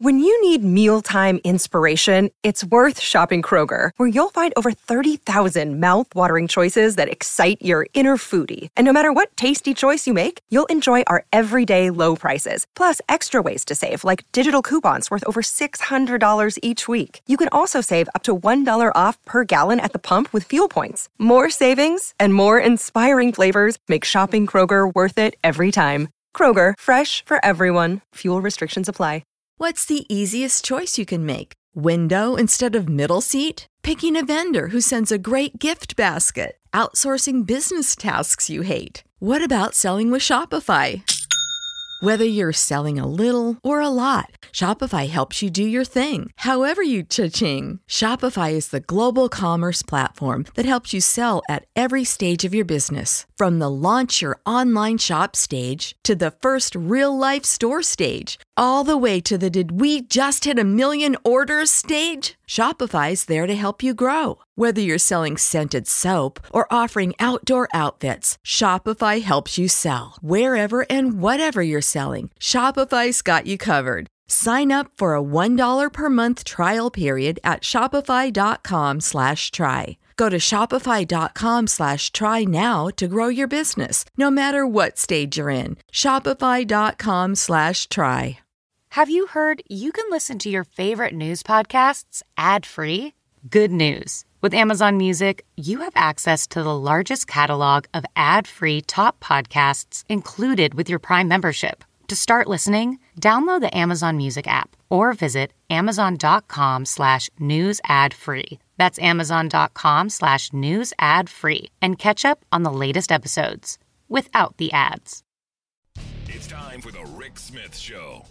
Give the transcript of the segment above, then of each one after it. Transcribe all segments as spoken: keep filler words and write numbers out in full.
When you need mealtime inspiration, it's worth shopping Kroger, where you'll find over thirty thousand mouth-watering choices that excite your inner foodie. And no matter what tasty choice you make, you'll enjoy our everyday low prices, plus extra ways to save, like digital coupons worth over six hundred dollars each week. You can also save up to one dollar off per gallon at the pump with fuel points. More savings and more inspiring flavors make shopping Kroger worth it every time. Kroger, fresh for everyone. Fuel restrictions apply. What's the easiest choice you can make? Window instead of middle seat? Picking a vendor who sends a great gift basket? Outsourcing business tasks you hate? What about selling with Shopify? Whether you're selling a little or a lot, Shopify helps you do your thing, however you cha-ching. Shopify is the global commerce platform that helps you sell at every stage of your business. From the launch your online shop stage to the first real-life store stage, all the way to the did we just hit a million orders stage. Shopify's there to help you grow. Whether you're selling scented soap or offering outdoor outfits, Shopify helps you sell. Wherever and whatever you're selling, Shopify's got you covered. Sign up for a one dollar per month trial period at shopify.com slash try. Go to shopify.com slash try now to grow your business, no matter what stage you're in. Shopify.com slash try. Have you heard you can listen to your favorite news podcasts ad-free? Good news. With Amazon Music, you have access to the largest catalog of ad-free top podcasts included with your Prime membership. To start listening, download the Amazon Music app or visit amazon.com slash news ad free. That's amazon.com slash news ad free and catch up on the latest episodes without the ads. It's time for the Rick Smith Show.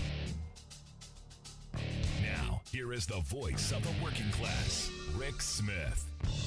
Now, here is the voice of the working class, Rick Smith.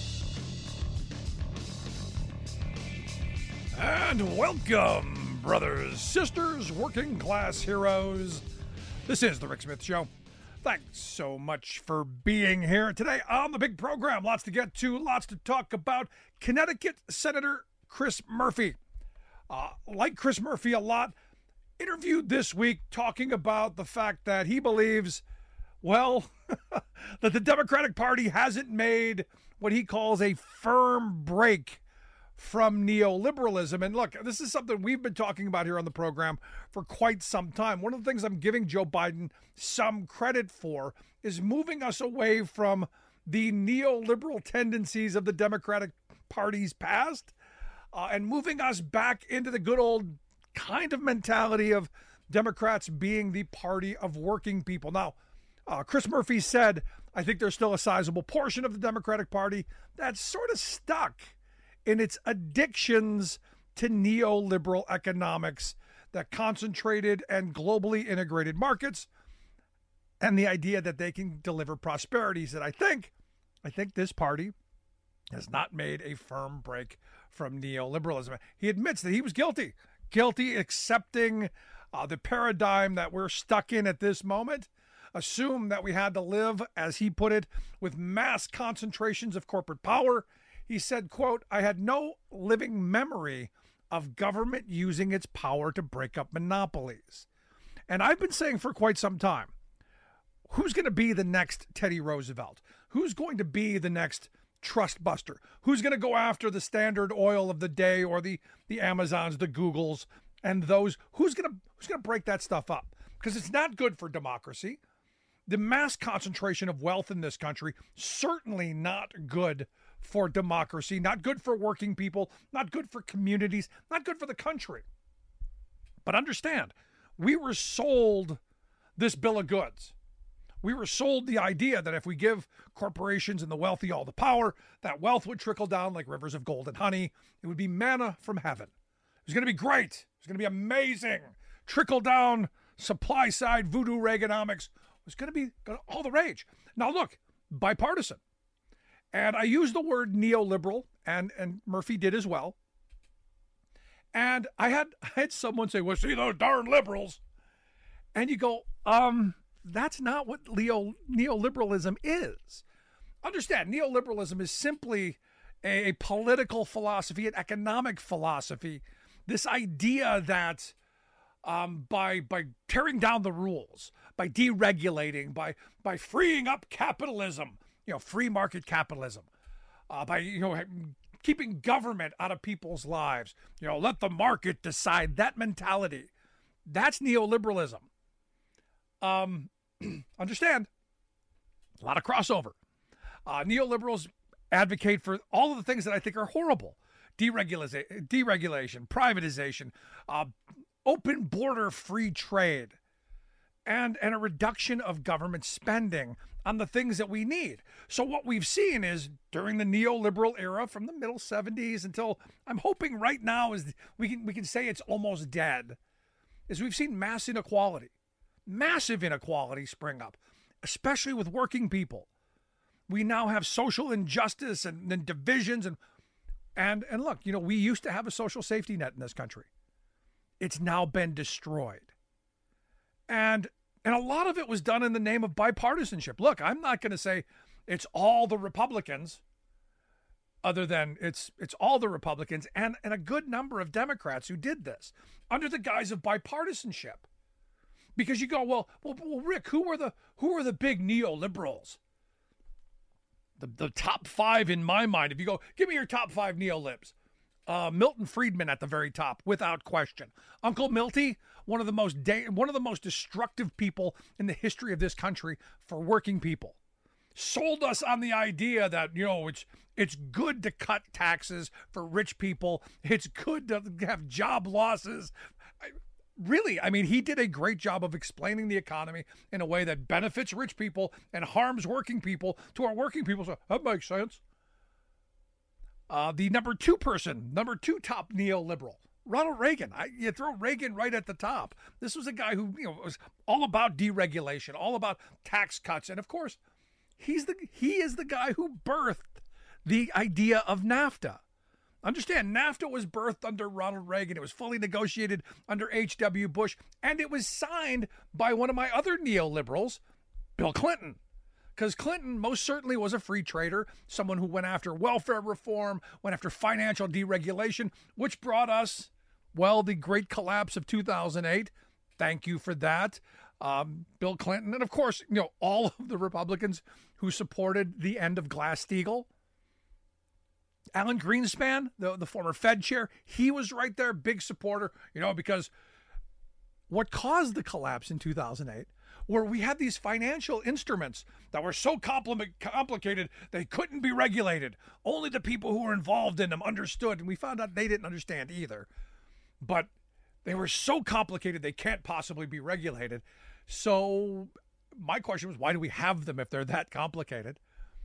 And welcome, brothers, sisters, working class heroes. This is the Rick Smith Show. Thanks so much for being here today on the big program. Lots to get to, lots to talk about. Connecticut Senator Chris Murphy. Uh, like Chris Murphy a lot, interviewed this week talking about the fact that he believes, well, that the Democratic Party hasn't made what he calls a firm break from neoliberalism. And look, this is something we've been talking about here on the program for quite some time. One of the things I'm giving Joe Biden some credit for is moving us away from the neoliberal tendencies of the Democratic Party's past uh, and moving us back into the good old kind of mentality of Democrats being the party of working people. Now, uh, Chris Murphy said, I think there's still a sizable portion of the Democratic Party that's sort of stuck in its addictions to neoliberal economics, that concentrated and globally integrated markets, and the idea that they can deliver prosperity. He said, I think, I think this party has not made a firm break from neoliberalism. He admits that he was guilty, guilty accepting uh, the paradigm that we're stuck in at this moment, assume that we had to live, as he put it, with mass concentrations of corporate power. He said, quote, I had no living memory of government using its power to break up monopolies. And I've been saying for quite some time, who's going to be the next Teddy Roosevelt? Who's going to be the next trust buster? Who's going to go after the Standard Oil of the day or the, the Amazons, the Googles, and those? Who's going to who's going to break that stuff up? Because it's not good for democracy. The mass concentration of wealth in this country, certainly not good for democracy, not good for working people, not good for communities, not good for the country. But understand, we were sold this bill of goods. We were sold the idea that if we give corporations and the wealthy all the power, that wealth would trickle down like rivers of gold and honey. It would be manna from heaven. It was going to be great. It was going to be amazing. Trickle down, supply side voodoo Reaganomics was going to be all the rage. Now look, bipartisan. And I use the word neoliberal, and, and Murphy did as well. And I had I had someone say, well, see those darn liberals. And you go, um, that's not what Leo, neoliberalism is. Understand, neoliberalism is simply a, a political philosophy, an economic philosophy. This idea that um, by by tearing down the rules, by deregulating, by by freeing up capitalism, you know, free market capitalism, uh, by you know keeping government out of people's lives. You know, let the market decide. That mentality, that's neoliberalism. Um, understand, a lot of crossover. Uh, neoliberals advocate for all of the things that I think are horrible: deregulation, deregulation, privatization, uh, open border free trade, and and a reduction of government spending on the things that we need. So what we've seen is during the neoliberal era, from the middle seventies until I'm hoping right now is we can we can say it's almost dead, is we've seen mass inequality, massive inequality spring up, especially with working people. We now have social injustice and, and divisions and and and look, you know, we used to have a social safety net in this country. It's now been destroyed. And and a lot of it was done in the name of bipartisanship. Look, I'm not going to say it's all the Republicans, other than it's it's all the Republicans and, and a good number of Democrats who did this under the guise of bipartisanship. Because you go, well, well, well Rick, who were the who were the big neoliberals? The the top five in my mind, if you go, give me your top five neolibs. Uh, Milton Friedman at the very top, without question. Uncle Milty, one of the most da- one of the most destructive people in the history of this country for working people. Sold us on the idea that, you know, it's it's good to cut taxes for rich people. It's good to have job losses. I, Really, I mean, he did a great job of explaining the economy in a way that benefits rich people and harms working people to our working people. So that makes sense. Uh, the number two person, number two top neoliberal, Ronald Reagan. I, you throw Reagan right at the top. This was a guy who, you know, was all about deregulation, all about tax cuts. And of course, he's the he is the guy who birthed the idea of NAFTA. Understand, NAFTA was birthed under Ronald Reagan. It was fully negotiated under H W Bush, and it was signed by one of my other neoliberals, Bill Clinton. Because Clinton most certainly was a free trader, someone who went after welfare reform, went after financial deregulation, which brought us, well, the great collapse of two thousand eight. Thank you for that, um, Bill Clinton. And of course, you know, all of the Republicans who supported the end of Glass-Steagall. Alan Greenspan, the, the former Fed chair, he was right there, big supporter, you know, because what caused the collapse in two thousand eight were we had these financial instruments that were so compli- complicated they couldn't be regulated. Only the people who were involved in them understood, and we found out they didn't understand either. But they were so complicated they can't possibly be regulated. So my question was, why do we have them if they're that complicated?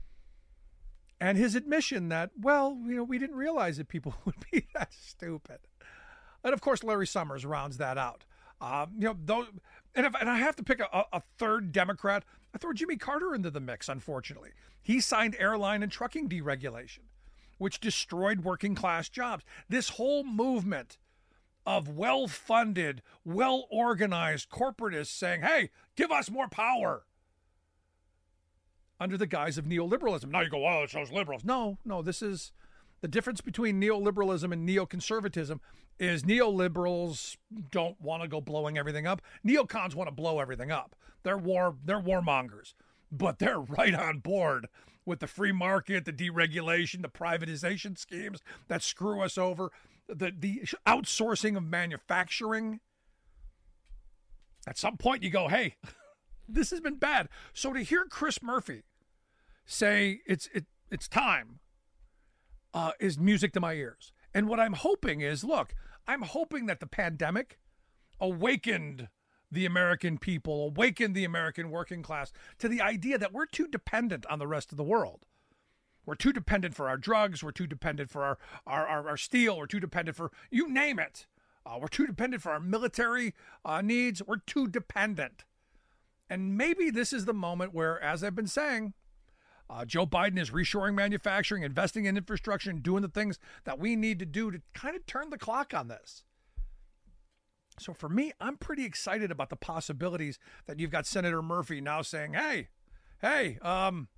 And his admission that, well, you know, we didn't realize that people would be that stupid. And of course, Larry Summers rounds that out. Um, you know, those, and if and I have to pick a, a third Democrat, I throw Jimmy Carter into the mix. Unfortunately, he signed airline and trucking deregulation, which destroyed working class jobs. This whole movement of well-funded, well-organized corporatists saying, "Hey, give us more power," under the guise of neoliberalism. Now you go, oh, it's those liberals. No, no, this is the difference between neoliberalism and neoconservatism is neoliberals don't want to go blowing everything up. Neocons want to blow everything up. They're war, they're warmongers, but they're right on board with the free market, the deregulation, the privatization schemes that screw us over, the, the outsourcing of manufacturing. At some point you go, hey, this has been bad. So to hear Chris Murphy say it's it it's time uh, is music to my ears. And what I'm hoping is, look, I'm hoping that the pandemic awakened the American people, awakened the American working class to the idea that we're too dependent on the rest of the world. We're too dependent for our drugs. We're too dependent for our, our, our, our steel. We're too dependent for, you name it. Uh, we're too dependent for our military uh, needs. We're too dependent. And maybe this is the moment where, as I've been saying, uh, Joe Biden is reshoring manufacturing, investing in infrastructure, and doing the things that we need to do to kind of turn the clock on this. So for me, I'm pretty excited about the possibilities that you've got Senator Murphy now saying, hey, hey, um,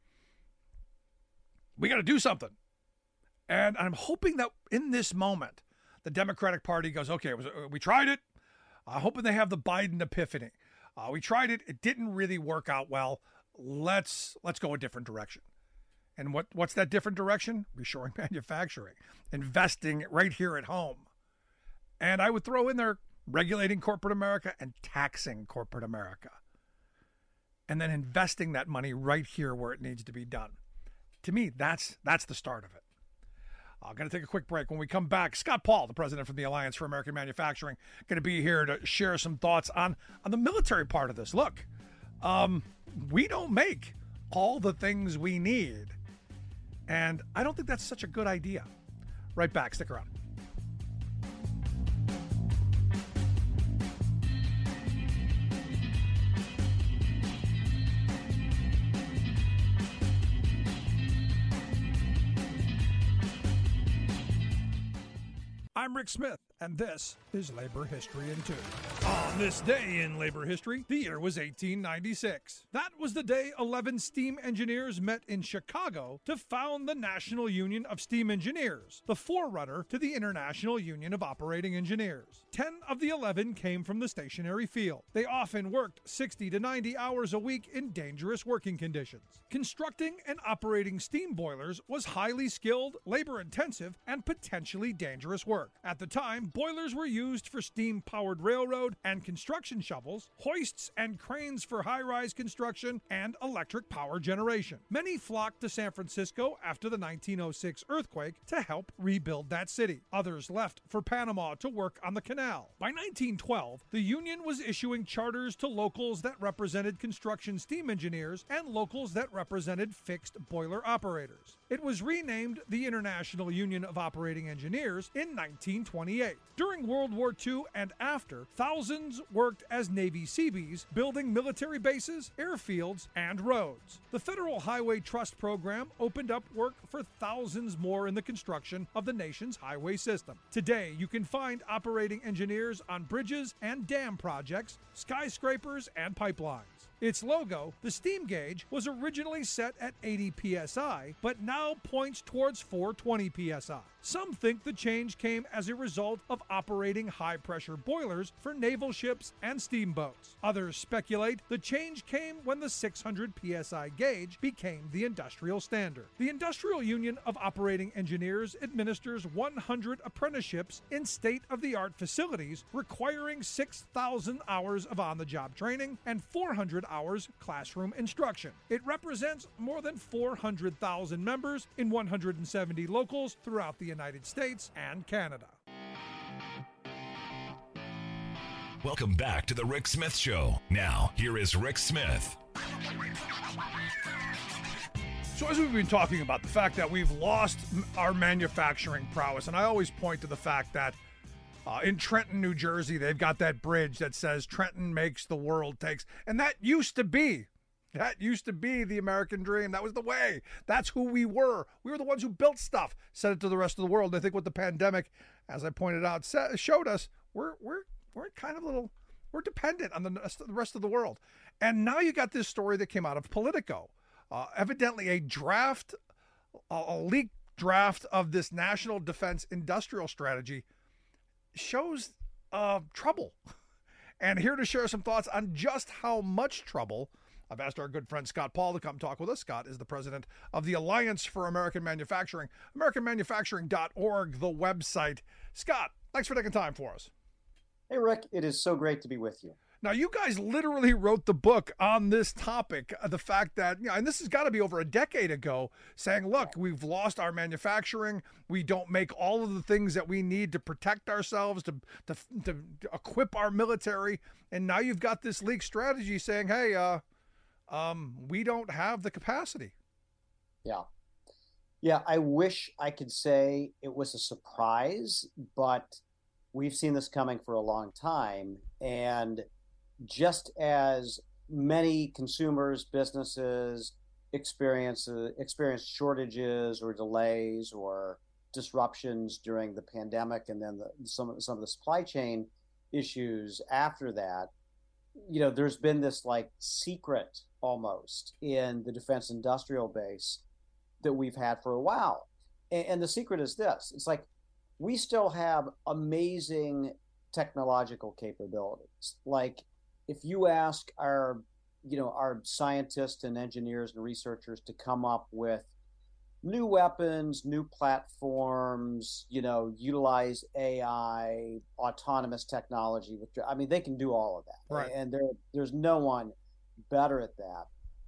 we got to do something. And I'm hoping that in this moment, the Democratic Party goes, okay, we tried it. uh, hoping they have the Biden epiphany. Uh, we tried it. It didn't really work out well. Let's let's go a different direction. And what, what's that different direction? Reshoring manufacturing, investing right here at home. And I would throw in there regulating corporate America and taxing corporate America. And then investing that money right here where it needs to be done. To me, that's that's the start of it. I'm going to take a quick break. When we come back, Scott Paul, the president from the Alliance for American Manufacturing, going to be here to share some thoughts on, on the military part of this. Look, um, we don't make all the things we need. And I don't think that's such a good idea. Right back. Stick around. I'm Rick Smith, and this is Labor History in Two. On this day in labor history, the year was eighteen ninety-six. That was the day eleven steam engineers met in Chicago to found the National Union of Steam Engineers, the forerunner to the International Union of Operating Engineers. Ten of the eleven came from the stationary field. They often worked sixty to ninety hours a week in dangerous working conditions. Constructing and operating steam boilers was highly skilled, labor-intensive, and potentially dangerous work. At the time, boilers were used for steam-powered railroad and construction shovels, hoists and cranes for high-rise construction, and electric power generation. Many flocked to San Francisco after the nineteen oh six earthquake to help rebuild that city. Others left for Panama to work on the canal. By nineteen twelve, the union was issuing charters to locals that represented construction steam engineers and locals that represented fixed boiler operators. It was renamed the International Union of Operating Engineers in nineteen twenty-eight. During World War Two and after, thousands worked as Navy Seabees, building military bases, airfields, and roads. The Federal Highway Trust Program opened up work for thousands more in the construction of the nation's highway system. Today, you can find operating engineers on bridges and dam projects, skyscrapers, and pipelines. Its logo, the steam gauge, was originally set at eighty P S I, but now points towards four hundred twenty P S I. Some think the change came as a result of operating high-pressure boilers for naval ships and steamboats. Others speculate the change came when the six hundred P S I gauge became the industrial standard. The Industrial Union of Operating Engineers administers one hundred apprenticeships in state-of-the-art facilities requiring six thousand hours of on-the-job training and four hundred hours classroom instruction. It represents more than four hundred thousand members in one hundred seventy locals throughout the United States and Canada. Welcome back to the Rick Smith Show. Now, here is Rick Smith. So as we've been talking about the fact that we've lost our manufacturing prowess, and I always point to the fact that Uh, in Trenton, New Jersey, they've got that bridge that says Trenton makes the world takes. And that used to be, that used to be the American dream. That was the way. That's who we were. We were the ones who built stuff, sent it to the rest of the world. And I think what the pandemic, as I pointed out, showed us, we're we're we're kind of little, we're dependent on the rest of the world. And now you got this story that came out of Politico. Uh, evidently a draft, a, a leaked draft of this National Defense Industrial Strategy shows uh, trouble. And here to share some thoughts on just how much trouble, I've asked our good friend Scott Paul to come talk with us. Scott is the president of the Alliance for American Manufacturing, american manufacturing dot org, the website. Scott, thanks for taking time for us. Hey, Rick, it is so great to be with you. Now, you guys literally wrote the book on this topic, the fact that, you know, and this has got to be over a decade ago, saying, look, we've lost our manufacturing. We don't make all of the things that we need to protect ourselves, to, to, to equip our military. And now you've got this leaked strategy saying, hey, uh, um, we don't have the capacity. Yeah. Yeah, I wish I could say it was a surprise, but we've seen this coming for a long time. And just as many consumers, businesses experience uh, experience shortages or delays or disruptions during the pandemic, and then the, some some of the supply chain issues after that, you know, there's been this like secret almost in the defense industrial base that we've had for a while, and, and the secret is this: it's like we still have amazing technological capabilities. Like if you ask our, you know, our scientists and engineers and researchers to come up with new weapons, new platforms, you know, utilize A I, autonomous technology. With, I mean, they can do all of that. Right. And there, there's no one better at that.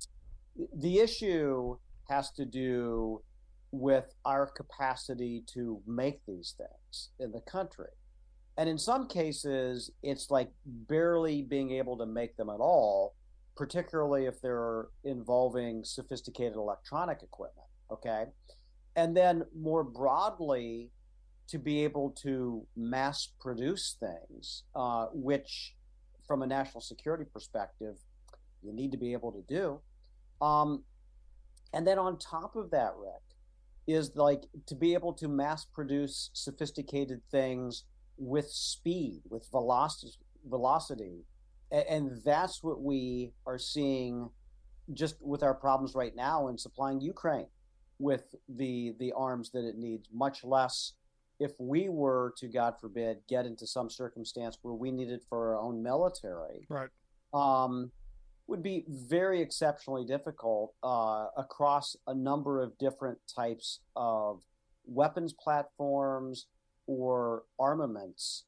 The issue has to do with our capacity to make these things in the country. And in some cases, it's like barely being able to make them at all, particularly if they're involving sophisticated electronic equipment. Okay. And then more broadly, to be able to mass produce things, uh, which from a national security perspective, you need to be able to do. Um, and then on top of that, Rick, is like to be able to mass produce sophisticated things with speed, with velocity, velocity. And, and that's what we are seeing just with our problems right now in supplying Ukraine with the the arms that it needs, much less if we were to, God forbid, get into some circumstance where we need it for our own military. Right. Um, would be very exceptionally difficult uh, across a number of different types of weapons platforms or armaments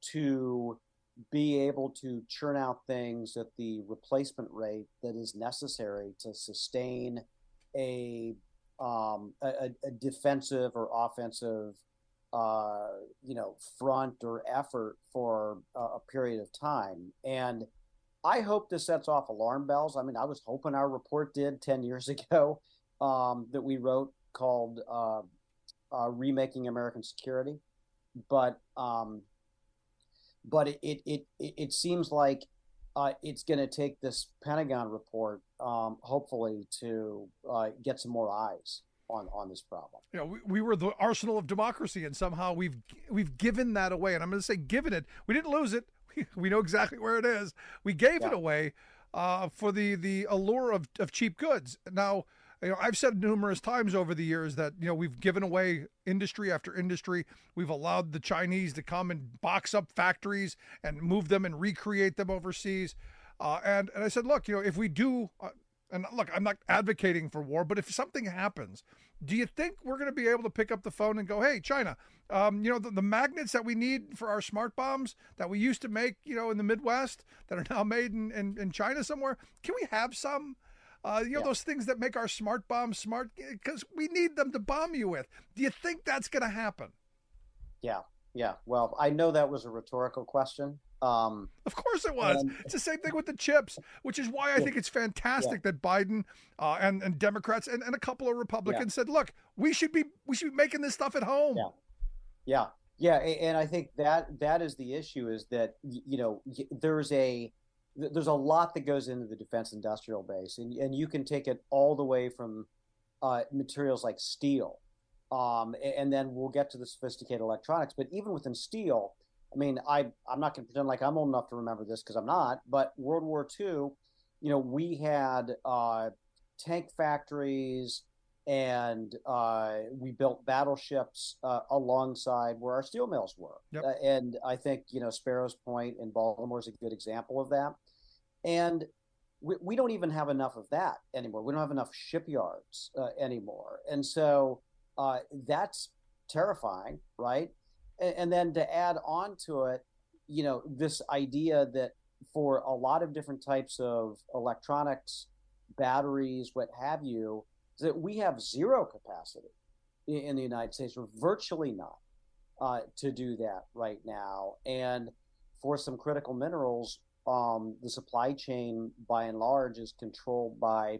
to be able to churn out things at the replacement rate that is necessary to sustain a um, a, a defensive or offensive uh, you know, front or effort for a, a period of time. And I hope this sets off alarm bells. I mean, I was hoping our report did ten years ago um, that we wrote called uh, uh, Remaking American Security. But um, but it, it, it, it seems like uh, it's going to take this Pentagon report, um, hopefully, to uh, get some more eyes on, on this problem. You know, we, we were the arsenal of democracy, and somehow we've we've given that away. And I'm going to say given it. We didn't lose it. We, we know exactly where it is. We gave yeah. it away uh, for the, the allure of, of cheap goods. Now, you know, I've said numerous times over the years that, you know, we've given away industry after industry. We've allowed the Chinese to come and box up factories and move them and recreate them overseas. Uh, and, and I said, look, you know, if we do, uh, and look, I'm not advocating for war, but if something happens, do you think we're going to be able to pick up the phone and go, hey, China, um, you know, the, the magnets that we need for our smart bombs that we used to make, you know, in the Midwest that are now made in, in, in China somewhere, can we have some? Uh, you know, yeah. those things that make our smart bombs smart, because we need them to bomb you with. Do you think that's going to happen? Yeah, yeah. Well, I know that was a rhetorical question. Um, of course it was. And, it's the same thing with the chips, which is why I yeah, think it's fantastic yeah. that Biden uh, and, and Democrats and, and a couple of Republicans yeah. said, look, we should be we should be making this stuff at home. Yeah, yeah, yeah. And I think that that is the issue, is that, you know, there's a there's a lot that goes into the defense industrial base, and, and you can take it all the way from uh, materials like steel. Um, and then we'll get to the sophisticated electronics. But even within steel, I mean, I, I'm not going to pretend like I'm old enough to remember this, because I'm not, but World War Two, you know, we had uh, tank factories, and uh, we built battleships uh, alongside where our steel mills were. Yep. Uh, and I think, you know, Sparrows Point in Baltimore is a good example of that. And we, we don't even have enough of that anymore. We don't have enough shipyards uh, anymore. And so uh, that's terrifying, right? And, and then to add on to it, you know, this idea that for a lot of different types of electronics, batteries, what have you, that we have zero capacity in, in the United States, or virtually not, uh, to do that right now. And for some critical minerals, um, the supply chain, by and large, is controlled by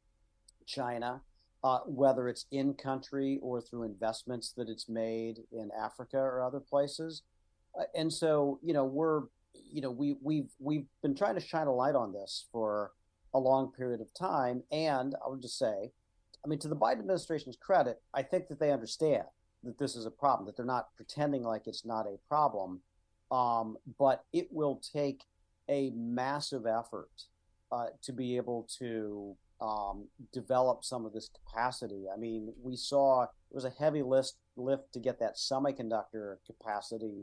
China, uh, whether it's in country or through investments that it's made in Africa or other places. Uh, and so, you know, we're, you know, we we've we've been trying to shine a light on this for a long period of time. And I would just say, I mean, to the Biden administration's credit, I think that they understand that this is a problem, that they're not pretending like it's not a problem. Um, but it will take a massive effort uh, to be able to um, develop some of this capacity. I mean, we saw it was a heavy list, lift to get that semiconductor capacity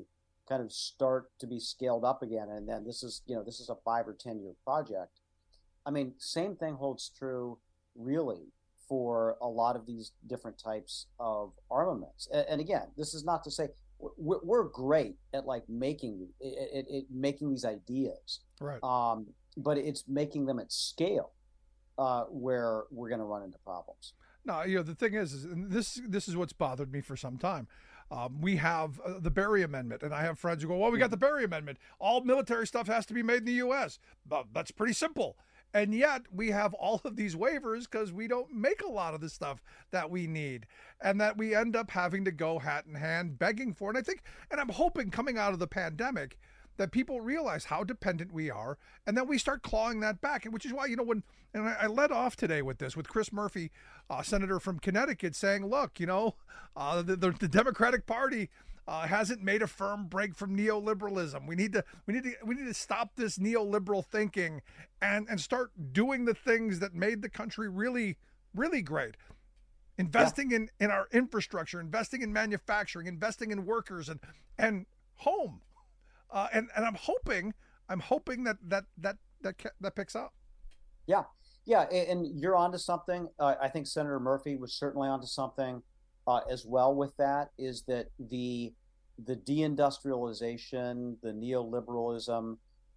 kind of start to be scaled up again, and then this is, you know, this is a five or ten year project. I mean, same thing holds true really for a lot of these different types of armaments. And, and again, this is not to say we're, we're great at like making it, it, it making these ideas, right? Um, but it's making them at scale uh, where we're going to run into problems. No, you know, the thing is, is and this this is what's bothered me for some time. Um, we have uh, the Berry Amendment, and I have friends who go, well, we got the Berry Amendment. All military stuff has to be made in the U S But that's pretty simple. And yet we have all of these waivers because we don't make a lot of the stuff that we need, and that we end up having to go hat in hand begging for. And I think, and I'm hoping coming out of the pandemic that people realize how dependent we are, and then we start clawing that back. And which is why, you know, when, and I, I led off today with this, with Chris Murphy, uh, Senator from Connecticut, saying, look, you know, uh, the, the, the Democratic Party Uh, hasn't made a firm break from neoliberalism. We need to we need to we need to stop this neoliberal thinking and and start doing the things that made the country really really great. Investing yeah. in in our infrastructure, investing in manufacturing, investing in workers and and home. Uh, and and I'm hoping I'm hoping that that that that that picks up. Yeah, yeah, and you're onto something. Uh, I think Senator Murphy was certainly onto something. Uh, as well with that is that the the deindustrialization, the neoliberalism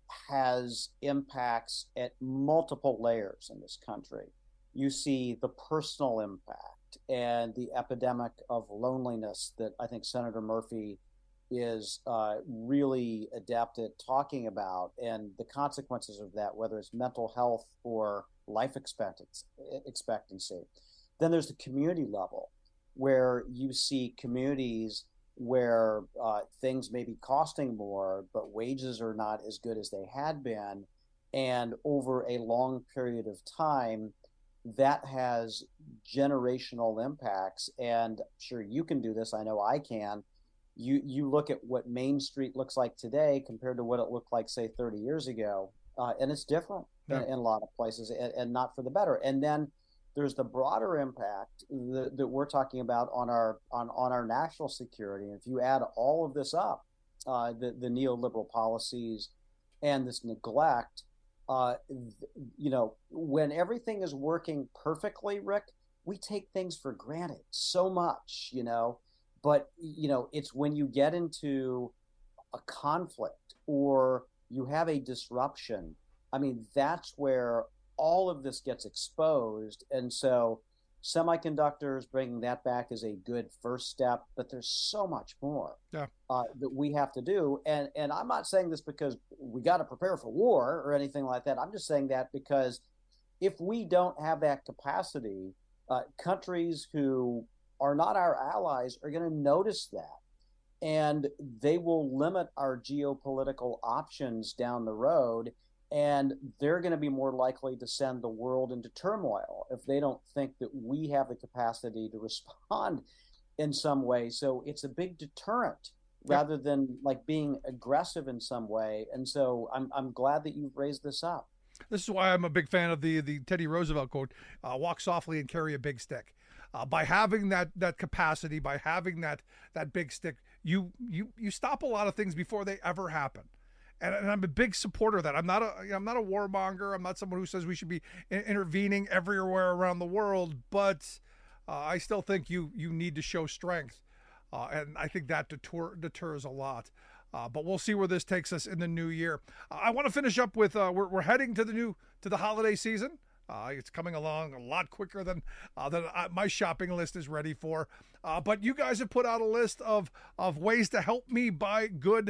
has impacts at multiple layers in this country. You see the personal impact and the epidemic of loneliness that I think Senator Murphy is uh, really adept at talking about, and the consequences of that, whether it's mental health or life expectancy. expectancy. Then there's the community level, where you see communities where uh, things may be costing more, but wages are not as good as they had been. And over a long period of time, that has generational impacts. And sure, you can do this. I know I can. You, you look at what Main Street looks like today compared to what it looked like, say, thirty years ago, uh, and it's different yeah. in, in a lot of places, and, and not for the better. And then there's the broader impact that, that we're talking about on our on, on our national security. And if you add all of this up, uh, the, the neoliberal policies and this neglect, uh, you know, when everything is working perfectly, Rick, we take things for granted so much, you know. But, you know, it's when you get into a conflict or you have a disruption, I mean, that's where all of this gets exposed. And so semiconductors, bringing that back is a good first step, but there's so much more yeah. uh, that we have to do. And and I'm not saying this because we got to prepare for war or anything like that. I'm just saying that because if we don't have that capacity, uh, countries who are not our allies are going to notice that. And they will limit our geopolitical options down the road. And they're going to be more likely to send the world into turmoil if they don't think that we have the capacity to respond in some way. So it's a big deterrent yeah. rather than like being aggressive in some way. And so I'm I'm glad that you've raised this up. This is why I'm a big fan of the the Teddy Roosevelt quote, uh, walk softly and carry a big stick. Uh, by having that that capacity, by having that that big stick, you you you stop a lot of things before they ever happen. And, and I'm a big supporter of that. I'm not a I'm not a warmonger. I'm not someone who says we should be in, intervening everywhere around the world. But uh, I still think you you need to show strength, uh, and I think that deter, deters a lot. Uh, but we'll see where this takes us in the new year. Uh, I want to finish up with uh, we're we're heading to the new to the holiday season. Uh, it's coming along a lot quicker than uh, than I, my shopping list is ready for. Uh, but you guys have put out a list of of ways to help me buy good,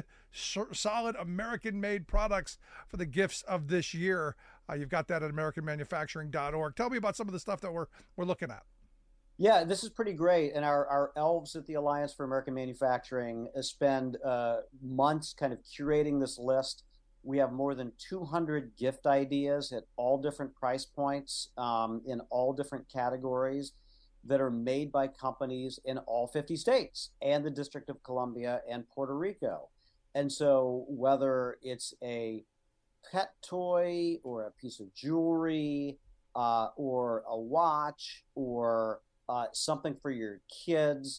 solid American-made products for the gifts of this year. Uh, you've got that at American Manufacturing dot org. Tell me about some of the stuff that we're we're looking at. Yeah, this is pretty great. And our, our elves at the Alliance for American Manufacturing spend uh, months kind of curating this list. We have more than two hundred gift ideas at all different price points um, in all different categories that are made by companies in all fifty states and the District of Columbia and Puerto Rico. And so whether it's a pet toy or a piece of jewelry uh, or a watch or uh, something for your kids,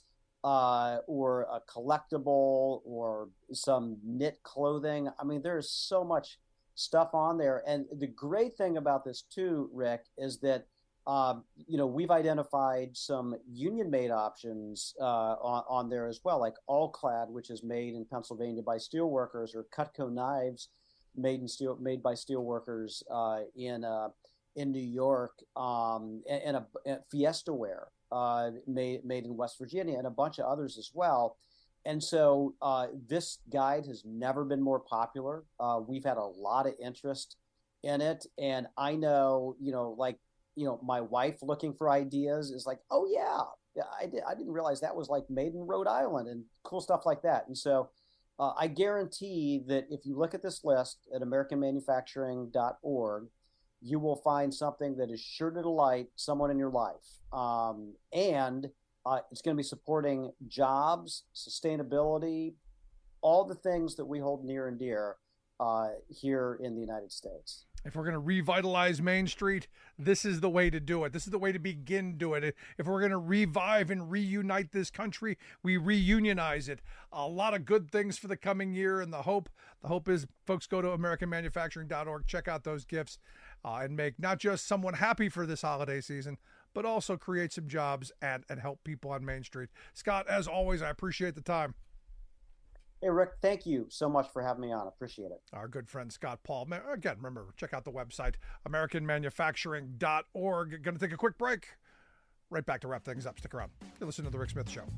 uh, or a collectible or some knit clothing. I mean, there's so much stuff on there. And the great thing about this too, Rick, is that Um, you know, we've identified some union-made options uh, on, on there as well, like All-Clad, which is made in Pennsylvania by steelworkers, or Cutco knives, made in steel, made by steelworkers uh, in uh, in New York, um, and, and, a, and Fiesta Wear, uh, made made in West Virginia, and a bunch of others as well. And so uh, this guide has never been more popular. Uh, we've had a lot of interest in it, and I know, you know, like. You know, my wife looking for ideas is like, oh yeah, I, did, I didn't realize that was like made in Rhode Island and cool stuff like that. And so uh, I guarantee that if you look at this list at American Manufacturing dot org, you will find something that is sure to delight someone in your life. Um, and uh, it's going to be supporting jobs, sustainability, all the things that we hold near and dear uh, here in the United States. If we're going to revitalize Main Street, this is the way to do it. This is the way to begin do it. If we're going to revive and reunite this country, we reunionize it. A lot of good things for the coming year, and the hope, the hope is folks go to American Manufacturing dot org, check out those gifts, uh, and make not just someone happy for this holiday season, but also create some jobs and, and help people on Main Street. Scott, as always, I appreciate the time. Hey, Rick, thank you so much for having me on. Appreciate it. Our good friend Scott Paul. Again, remember, check out the website, American Manufacturing dot org. Going to take a quick break. Right back to wrap things up. Stick around. You're listening to The Rick Smith Show.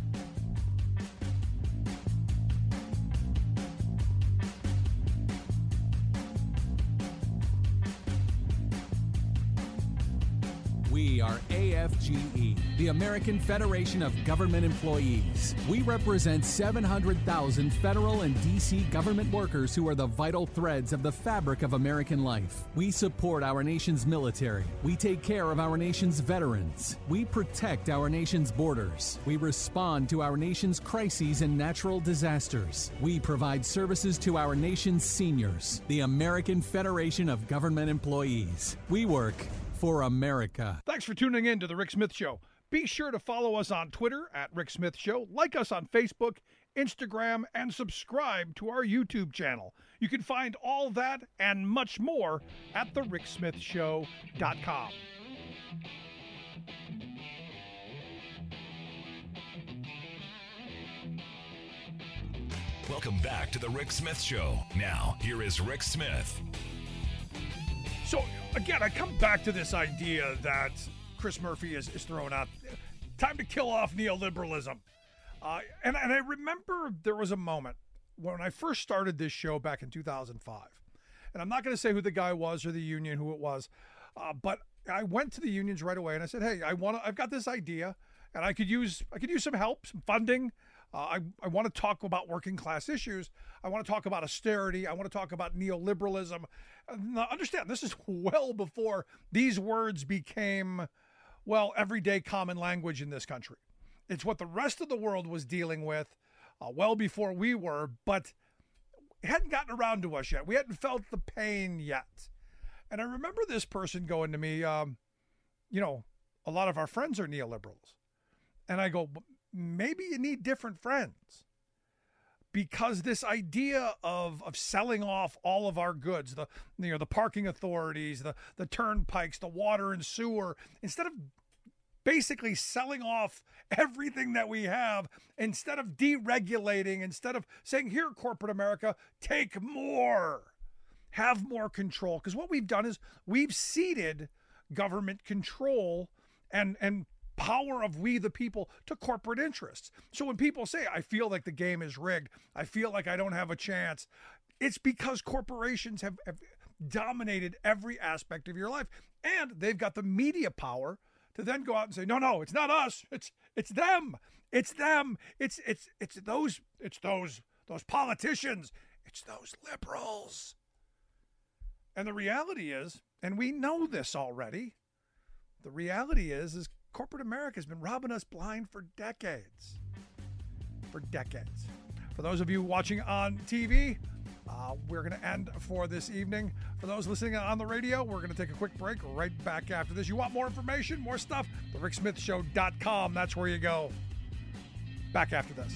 We are A F G E, the American Federation of Government Employees. We represent seven hundred thousand federal and D C government workers who are the vital threads of the fabric of American life. We support our nation's military. We take care of our nation's veterans. We protect our nation's borders. We respond to our nation's crises and natural disasters. We provide services to our nation's seniors. The American Federation of Government Employees. We work for America. Thanks for tuning in to The Rick Smith Show. Be sure to follow us on Twitter at Rick Smith Show, like us on Facebook, Instagram, and subscribe to our YouTube channel. You can find all that and much more at the rick smith show dot com. Welcome back to The Rick Smith Show. Now, here is Rick Smith. So, again, I come back to this idea that Chris Murphy is, is throwing out. Time to kill off neoliberalism. Uh, and, and I remember there was a moment when I first started this show back in two thousand five. And I'm not going to say who the guy was or the union, who it was. Uh, but I went to the unions right away and I said, hey, I want to, I've got this idea and I could use, I could use some help, some funding. Uh, I, I want to talk about working class issues. I want to talk about austerity. I want to talk about neoliberalism. Now, understand, this is well before these words became, well, everyday common language in this country. It's what the rest of the world was dealing with uh, well before we were, but it hadn't gotten around to us yet. We hadn't felt the pain yet. And I remember this person going to me, um, you know, a lot of our friends are neoliberals. And I go, maybe you need different friends, because this idea of of selling off all of our goods, the you know the parking authorities, the the turnpikes, the water and sewer, instead of basically selling off everything that we have, instead of deregulating, instead of saying, here, corporate America, take more, have more control. Because what we've done is we've ceded government control and and power of we the people to corporate interests. So when people say, I feel like the game is rigged, I feel like I don't have a chance, it's because corporations have, have dominated every aspect of your life. And they've got the media power to then go out and say, no, no, it's not us. It's it's them. It's them. It's it's it's those it's those those politicians. It's those liberals. And the reality is, and we know this already, the reality is is corporate America has been robbing us blind for decades. For decades. For those of you watching on T V, uh, we're going to end for this evening. For those listening on the radio, we're going to take a quick break right back after this. You want more information, more stuff? the rick smith show dot com. That's where you go. Back after this.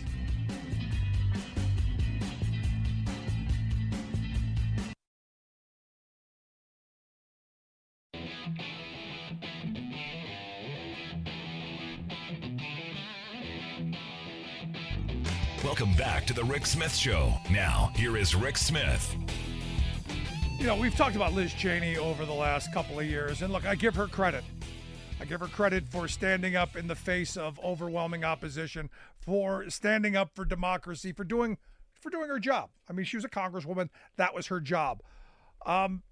Welcome back to the Rick Smith Show. Now, here is Rick Smith. You know, we've talked about Liz Cheney over the last couple of years, and look, I give her credit. I give her credit for standing up in the face of overwhelming opposition, for standing up for democracy, for doing for doing her job. I mean, she was a congresswoman. That was her job. Um,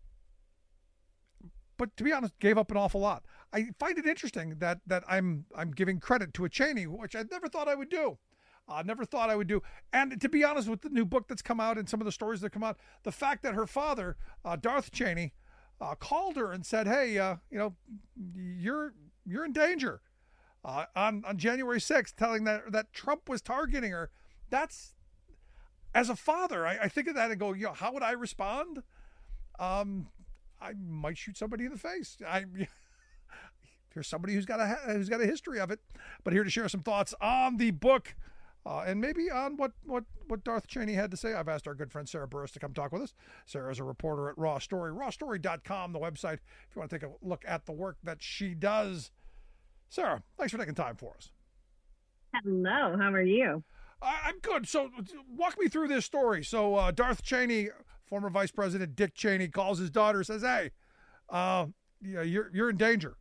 but to be honest, gave up an awful lot. I find it interesting that that I'm I'm giving credit to a Cheney, which I never thought I would do. I uh, never thought I would do. And to be honest, with the new book that's come out and some of the stories that come out, the fact that her father, uh, Darth Cheney, uh, called her and said, "Hey, uh, you know, you're you're in danger," uh, on on January sixth, telling that that Trump was targeting her. That's, as a father, I, I think of that and go, you know, how would I respond? Um, I might shoot somebody in the face. I. Here's somebody who's got a who's got a history of it, but here to share some thoughts on the book. Uh, and maybe on what, what, what Darth Cheney had to say. I've asked our good friend Sarah Burris to come talk with us. Sarah is a reporter at Raw Story, raw story dot com, the website, if you want to take a look at the work that she does. Sarah, thanks for taking time for us. Hello, how are you? I, I'm good. So walk me through this story. So uh, Darth Cheney, former Vice President Dick Cheney, calls his daughter, says, "Hey, uh, yeah, you're you're in danger."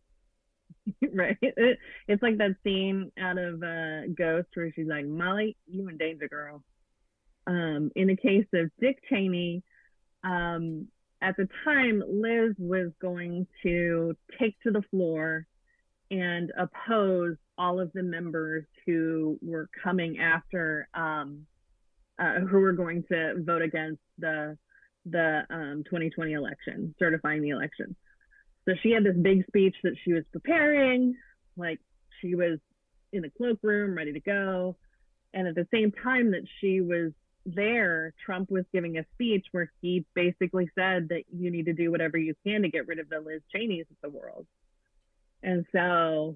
Right. It, it's like that scene out of uh, Ghost where she's like, "Molly, you in danger, girl." Um, in the case of Dick Cheney, um, at the time, Liz was going to take to the floor and oppose all of the members who were coming after, um, uh, who were going to vote against the the um, twenty twenty election, certifying the election. So she had this big speech that she was preparing, like she was in the cloakroom, ready to go. And at the same time that she was there, Trump was giving a speech where he basically said that you need to do whatever you can to get rid of the Liz Cheneys of the world. And so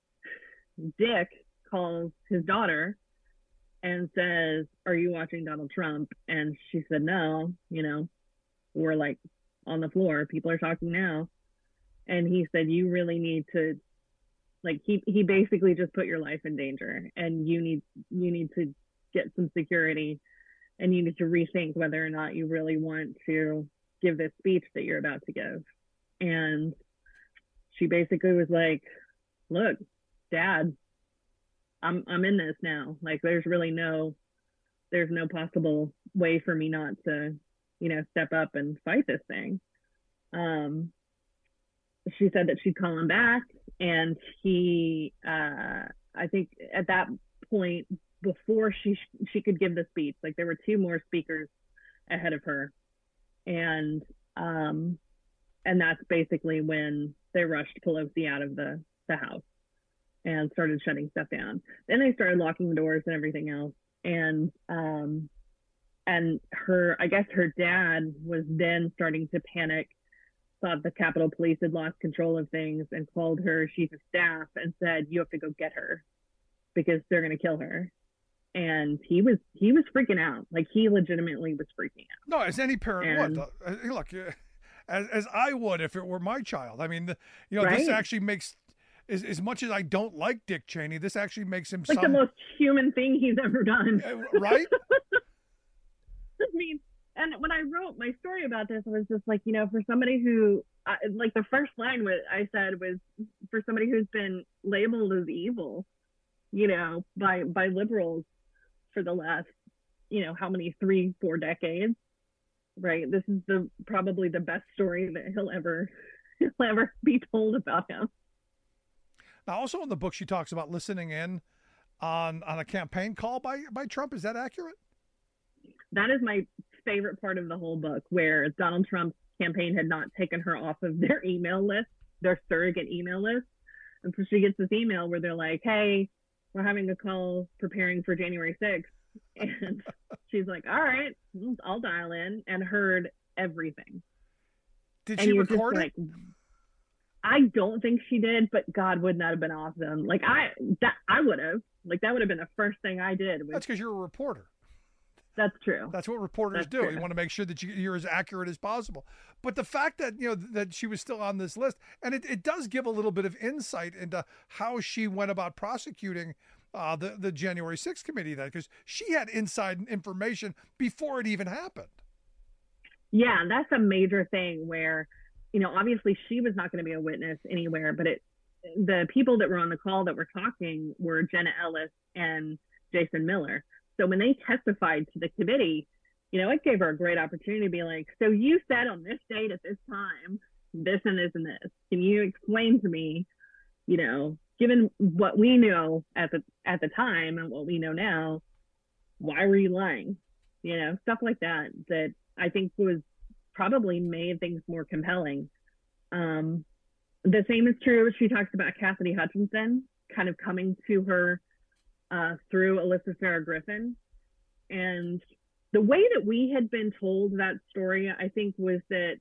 Dick calls his daughter and says, "Are you watching Donald Trump?" And she said, "No, you know, we're like on the floor. People are talking now." And he said, "You really need to, like, he, he basically just put your life in danger, and you need, you need to get some security, and you need to rethink whether or not you really want to give this speech that you're about to give." And she basically was like, "Look, Dad, I'm, I'm in this now. Like, there's really no, there's no possible way for me not to, you know, step up and fight this thing." Um, She said that she'd call him back, and he, uh, I think at that point, before she she could give the speech, like there were two more speakers ahead of her, and um, and that's basically when they rushed Pelosi out of the the house and started shutting stuff down. Then they started locking the doors and everything else, and um, and her, I guess her dad was then starting to panic. Thought the Capitol Police had lost control of things, and called her chief of staff and said, "You have to go get her because they're going to kill her." And he was he was freaking out. Like, he legitimately was freaking out. No, as any parent and, would. Uh, look, uh, as as I would if it were my child. I mean, the, you know, right? this actually makes, as, as much as I don't like Dick Cheney, this actually makes him like some, the most human thing he's ever done. Uh, right? I mean, and when I wrote my story about this, I was just like, you know, for somebody who, uh, like the first line was, I said was for somebody who's been labeled as evil, you know, by by liberals for the last, you know, how many, three, four decades, right? This is the probably the best story that he'll ever he'll ever be told about him. Now, also in the book, she talks about listening in on on a campaign call by by Trump. Is that accurate? That is my favorite part of the whole book, where Donald Trump's campaign had not taken her off of their email list, their surrogate email list. And so she gets this email where they're like, "Hey, we're having a call preparing for January sixth. And she's like, "All right, I'll dial in," and heard everything. Did and she record it? Like, I don't think she did, but God, wouldn't that have been awesome? Like, I that I would have. Like, that would have been the first thing I did. Was, That's because you're a reporter. That's true. That's what reporters That's do. true. You want to make sure that you, you're as accurate as possible. But the fact that, you know, that she was still on this list, and it, it does give a little bit of insight into how she went about prosecuting uh, the, the January sixth committee, that because she had inside information before it even happened. Yeah, that's a major thing where, you know, obviously she was not going to be a witness anywhere, but it the people that were on the call that were talking were Jenna Ellis and Jason Miller. So when they testified to the committee, you know, it gave her a great opportunity to be like, so you said on this date at this time, this and this and this. Can you explain to me, you know, given what we know at the at the time and what we know now, why were you lying? You know, stuff like that, that I think was probably made things more compelling. Um, the same is true. She talks about Cassidy Hutchinson kind of coming to her uh, through Alyssa Sarah Griffin. And the way that we had been told that story, I think, was that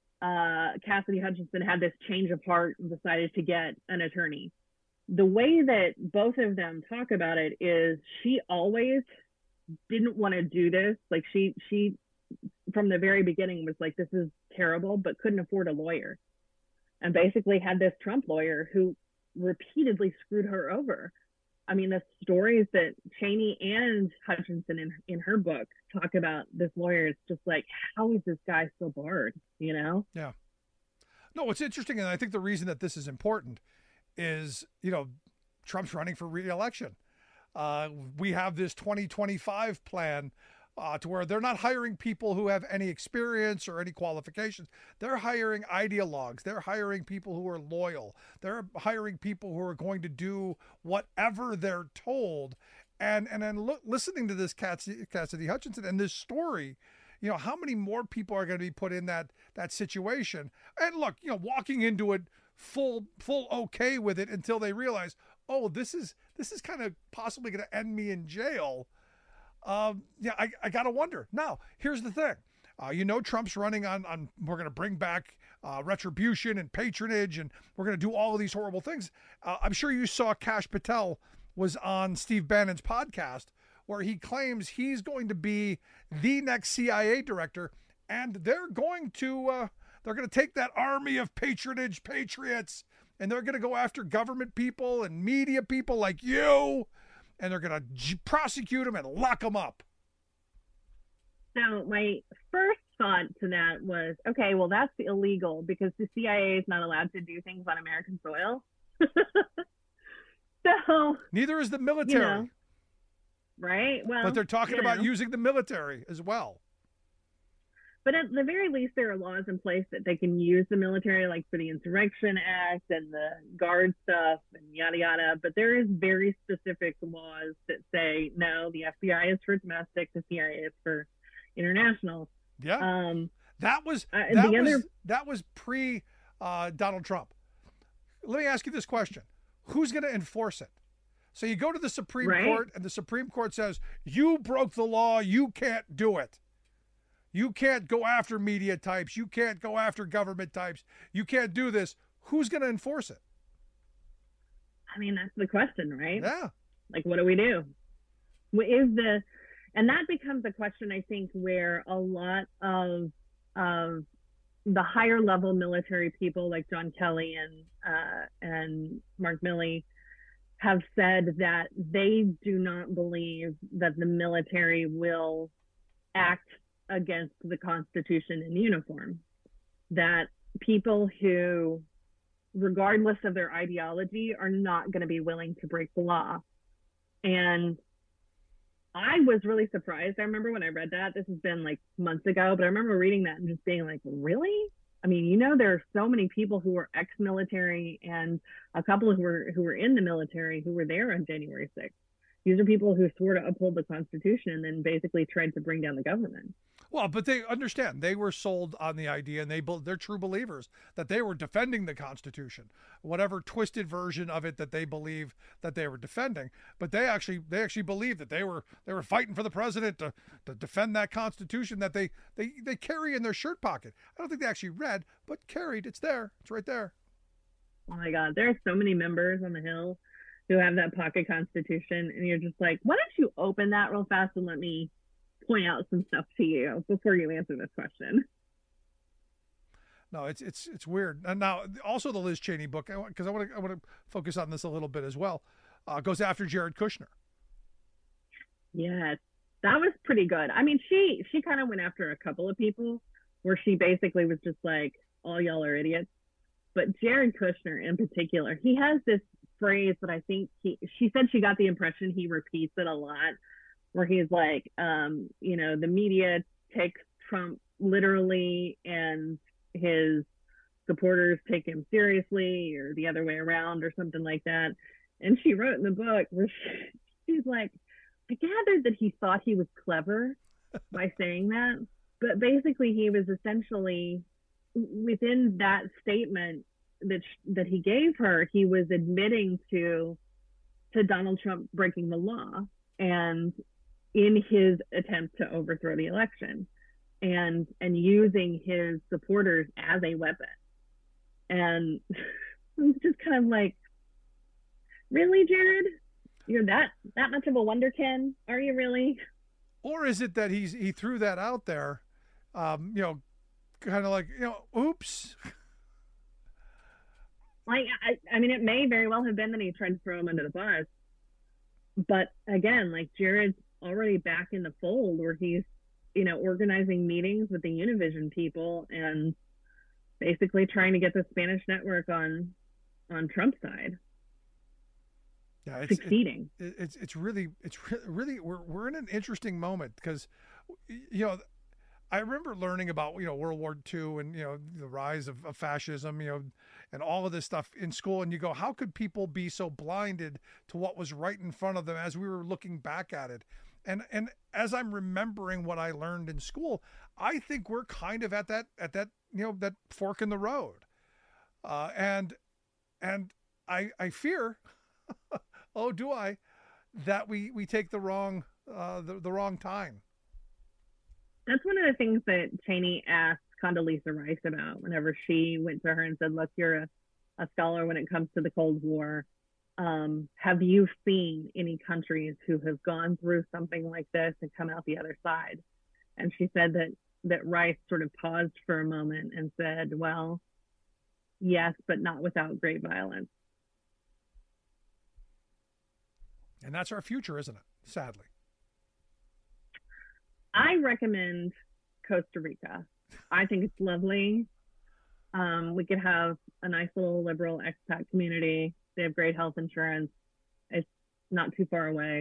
uh, Cassidy Hutchinson had this change of heart and decided to get an attorney. The way that both of them talk about it is she always didn't want to do this. Like she, she, from the very beginning was like, this is terrible, but couldn't afford a lawyer. And basically had this Trump lawyer who repeatedly screwed her over. I mean, the stories that Cheney and Hutchinson in, in her book talk about this lawyer, it's just like, how is this guy still barred, you know? Yeah. No, what's interesting, and I think the reason that this is important is, you know, Trump's running for re-election. Uh, we have this twenty twenty-five plan uh, to where they're not hiring people who have any experience or any qualifications. They're hiring ideologues. They're hiring people who are loyal. They're hiring people who are going to do whatever they're told. And and then look, listening to this Cassidy, Cassidy Hutchinson and this story, you know, how many more people are going to be put in that that situation? And look, you know, walking into it full full okay with it until they realize, oh, this is this is kind of possibly going to end me in jail. Um, yeah, I, I got to wonder. Now, here's the thing. Uh, you know, Trump's running on, on we're going to bring back uh, retribution and patronage, and we're going to do all of these horrible things. Uh, I'm sure you saw Kash Patel was on Steve Bannon's podcast where he claims he's going to be the next C I A director, and they're going to uh, they're going to take that army of patronage patriots, and they're going to go after government people and media people like you, and they're going to j- prosecute them and lock them up. So my first thought to that was, okay, well, that's illegal because the C I A is not allowed to do things on American soil. So neither is the military. You know, right? Well, but they're talking about know. using the military as well. But at the very least, there are laws in place that they can use the military, like for the Insurrection Act and the guard stuff and yada, yada. But there is very specific laws that say, no, the F B I is for domestic, the C I A is for international. Yeah. Um, that was, uh, that, the was other... that was pre uh, Donald Trump. Let me ask you this question. Who's going to enforce it? So you go to the Supreme right? Court and the Supreme Court says, you broke the law. You can't do it. You can't go after media types. You can't go after government types. You can't do this. Who's going to enforce it? I mean, that's the question, right? Yeah. Like, what do we do? What is the, and that becomes a question, I think, where a lot of, of the higher level military people like John Kelly and, uh, and Mark Milley have said that they do not believe that the military will act against the Constitution in uniform, that people who, regardless of their ideology, are not going to be willing to break the law. And I was really surprised. I remember when I read that, this has been like months ago, but I remember reading that and just being like, really? I mean, you know, there are so many people who were ex-military and a couple who were who were in the military who were there on January sixth. These are people who swore to uphold the Constitution and then basically tried to bring down the government. Well, but they understand. They were sold on the idea, and they, they're true believers, that they were defending the Constitution, whatever twisted version of it that they believe that they were defending. But they actually they actually believed that they were they were fighting for the president to, to defend that Constitution that they, they, they carry in their shirt pocket. I don't think they actually read, but carried. It's there. It's right there. Oh, my God. There are so many members on the Hill who have that pocket constitution, and you're just like, why don't you open that real fast and let me point out some stuff to you before you answer this question? No, it's it's it's weird. And now also the Liz Cheney book, because I want to I want to focus on this a little bit as well, uh, goes after Jared Kushner. Yes, that was pretty good. I mean, she she kind of went after a couple of people where she basically was just like, all y'all are idiots. But Jared Kushner in particular, he has this phrase that I think he, she said she got the impression he repeats it a lot, where he's like, um, you know, the media takes Trump literally and his supporters take him seriously, or the other way around, or something like that. And she wrote in the book where she, she's like, I gathered that he thought he was clever by saying that, but basically he was essentially, within that statement that that he gave her, he was admitting to to Donald Trump breaking the law and in his attempt to overthrow the election, and and using his supporters as a weapon. And it's just kind of like, really, Jared? You're that that much of a wonderkin? Are you really? Or is it that he's he threw that out there, um, you know, kind of like, you know, oops. Like, I, I mean, it may very well have been that he tried to throw him under the bus. But again, like, Jared's already back in the fold where he's, you know, organizing meetings with the Univision people and basically trying to get the Spanish network on on Trump's side. Yeah, it's succeeding. It, it's it's really it's really, really we're we're in an interesting moment because, you know, I remember learning about, you know, World War Two and, you know, the rise of, of fascism, you know, and all of this stuff in school. And you go, how could people be so blinded to what was right in front of them as we were looking back at it? And and as I'm remembering what I learned in school, I think we're kind of at that at that, you know, that fork in the road. Uh, and and I I fear, oh, do I, that we we take the wrong uh, the, the wrong time. That's one of the things that Cheney asked Condoleezza Rice about whenever she went to her and said, look, you're a, a scholar when it comes to the Cold War. Um, have you seen any countries who have gone through something like this and come out the other side? And she said that, that Rice sort of paused for a moment and said, well, yes, but not without great violence. And that's our future, isn't it? Sadly. I recommend Costa Rica. I think it's lovely. Um, we could have a nice little liberal expat community. They have great health insurance. It's not too far away.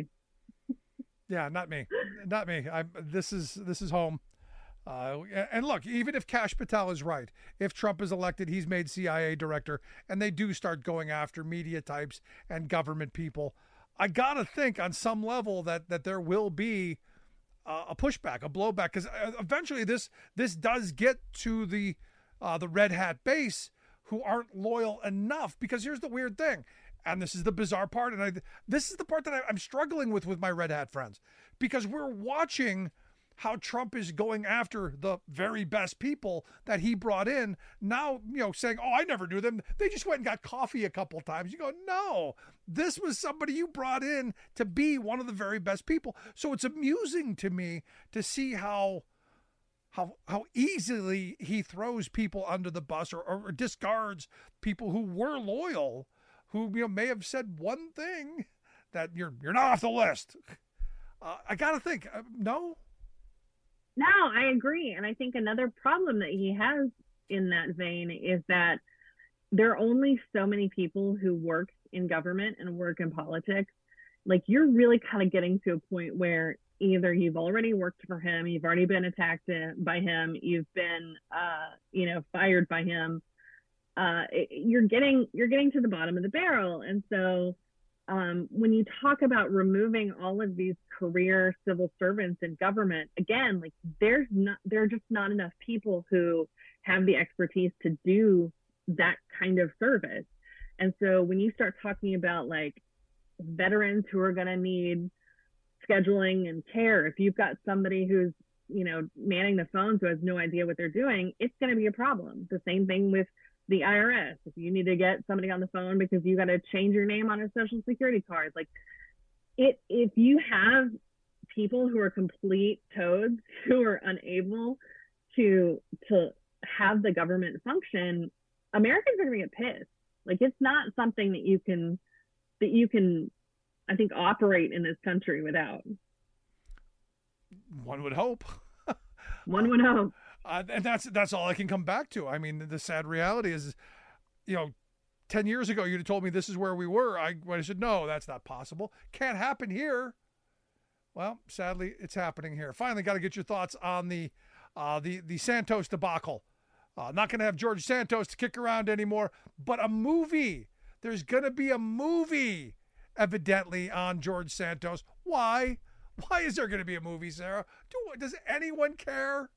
Yeah, not me. Not me. I'm, this is this is home. Uh, and look, even if Kash Patel is right, if Trump is elected, he's made C I A director, and they do start going after media types and government people, I gotta think on some level that that there will be uh, a pushback, a blowback, because eventually this this does get to the uh, the red hat base who aren't loyal enough. Because here's the weird thing, and this is the bizarre part, and I this is the part that I, I'm struggling with with my red hat friends, because we're watching how Trump is going after the very best people that he brought in. Now, you know, saying, oh, I never knew them. They just went and got coffee a couple times. You go, no, this was somebody you brought in to be one of the very best people. So it's amusing to me to see how how how easily he throws people under the bus, or, or discards people who were loyal, who, you know, may have said one thing that you're you're not off the list. Uh, I got to think, uh, no. No, I agree. And I think another problem that he has in that vein is that there are only so many people who work in government and work in politics. Like, you're really kind of getting to a point where either you've already worked for him, you've already been attacked by him, you've been, uh, you know, fired by him. Uh, you're getting you're getting to the bottom of the barrel. And so Um, when you talk about removing all of these career civil servants in government, again, like there's not, there are just not enough people who have the expertise to do that kind of service. And so when you start talking about like veterans who are going to need scheduling and care, if you've got somebody who's, you know, manning the phones who has no idea what they're doing, it's going to be a problem. The same thing with the I R S, if you need to get somebody on the phone because you got to change your name on a social security card, like it, if you have people who are complete toads who are unable to to have the government function, Americans are going to get pissed. Like, it's not something that you can that you can, I think, operate in this country without. One would hope. One would hope. Uh, and that's that's all I can come back to. I mean, the sad reality is, you know, ten years ago, you'd have told me this is where we were. I, I said, no, that's not possible. Can't happen here. Well, sadly, it's happening here. Finally, got to get your thoughts on the uh, the the Santos debacle. Uh, not going to have George Santos to kick around anymore, but a movie. There's going to be a movie, evidently, on George Santos. Why? Why is there going to be a movie, Sarah? Do, does anyone care?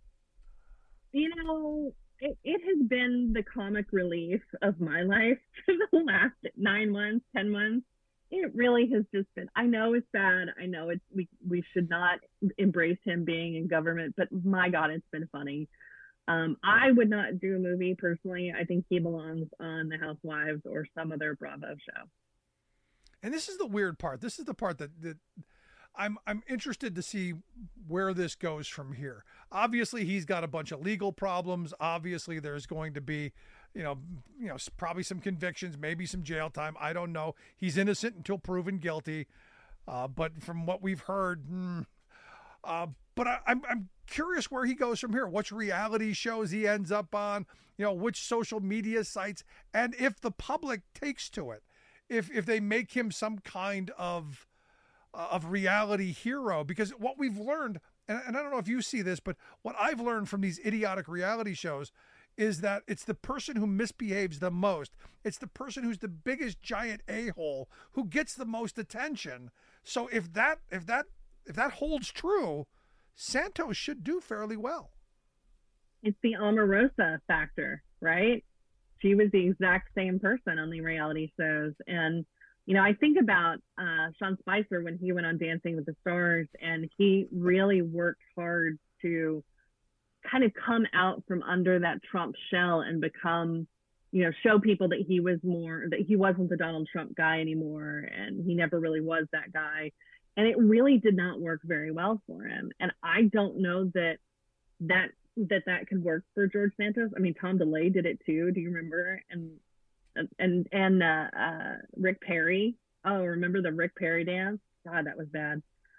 You know, it, it has been the comic relief of my life for the last nine months, ten months. It really has just been, I know it's bad. I know it's, we, we should not embrace him being in government, but my God, it's been funny. Um, I would not do a movie personally. I think he belongs on The Housewives or some other Bravo show. And this is the weird part. This is the part that, that I'm I'm interested to see where this goes from here. Obviously, he's got a bunch of legal problems. Obviously, there's going to be, you know, you know, probably some convictions, maybe some jail time. I don't know. He's innocent until proven guilty. Uh, but from what we've heard, hmm, uh, but I, I'm I'm curious where he goes from here. Which reality shows he ends up on? You know, which social media sites, and if the public takes to it, if if they make him some kind of uh, of reality hero. Because what we've learned, and, and I don't know if you see this, but what I've learned from these idiotic reality shows is that it's the person who misbehaves the most. It's the person who's the biggest giant a-hole who gets the most attention. So if that if that if that holds true, Santos should do fairly well. It's the Omarosa factor, right? She was the exact same person on the reality shows. And, you know, I think about uh, Sean Spicer when he went on Dancing with the Stars, and he really worked hard to kind of come out from under that Trump shell and become, you know, show people that he was more, that he wasn't the Donald Trump guy anymore. And he never really was that guy. And it really did not work very well for him. And I don't know that that that that could work for George Santos. I mean, Tom DeLay did it too. Do you remember? And and and uh, uh, Rick Perry. Oh, remember the Rick Perry dance? God, that was bad.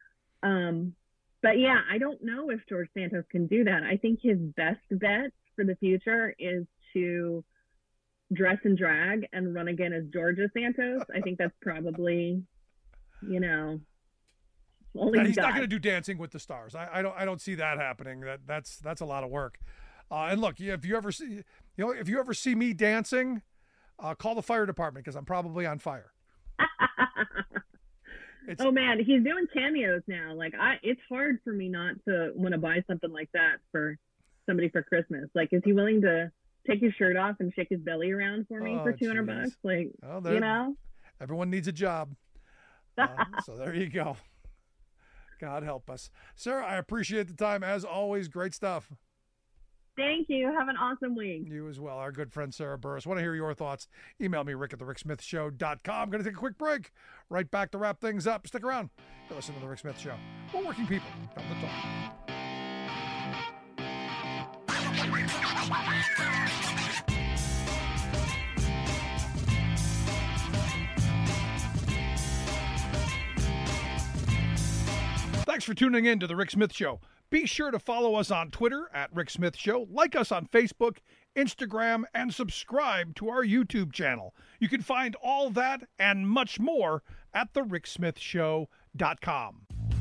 Um, but yeah, I don't know if George Santos can do that. I think his best bet for the future is to dress and drag and run again as Georgia Santos. I think that's probably, you know. Yeah, he's not going to do Dancing with the Stars. I, I don't. I don't see that happening. That that's that's a lot of work. Uh, and look, if you ever see, you know, if you ever see me dancing, uh, call the fire department because I'm probably on fire. Oh man, he's doing cameos now. Like I, it's hard for me not to want to buy something like that for somebody for Christmas. Like, is he willing to take his shirt off and shake his belly around for me oh, for two hundred bucks? Like, well, you know, everyone needs a job. Uh, so there you go. God help us. Sarah, I appreciate the time. As always, great stuff. Thank you. Have an awesome week. You as well. Our good friend Sarah Burris. Want to hear your thoughts? Email me, Rick at the Rick Smith Show dot com. I'm going to take a quick break. Right back to wrap things up. Stick around. You're listening to The Rick Smith Show. We're working people. Come to talk. Thanks for tuning in to The Rick Smith Show. Be sure to follow us on Twitter at Rick Smith Show, like us on Facebook, Instagram, and subscribe to our YouTube channel. You can find all that and much more at the rick smith show dot com.